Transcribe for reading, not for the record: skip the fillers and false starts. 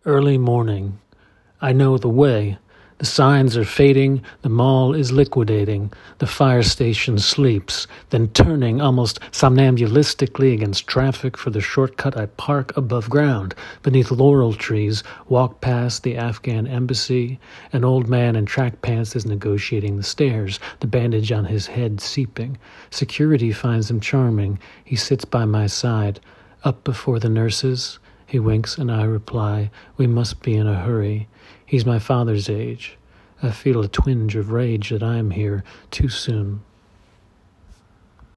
Early morning. I know the way. The signs are fading, the mall is liquidating, the fire station sleeps, then turning almost somnambulistically against traffic for the shortcut I park above ground, beneath laurel trees, walk past the Afghan embassy. An old man in track pants is negotiating the stairs, the bandage on his head seeping. Security finds him charming. He sits by my side. Up before the nurses? He winks and I reply, we must be in a hurry. He's my father's age. I feel a twinge of rage that I am here too soon.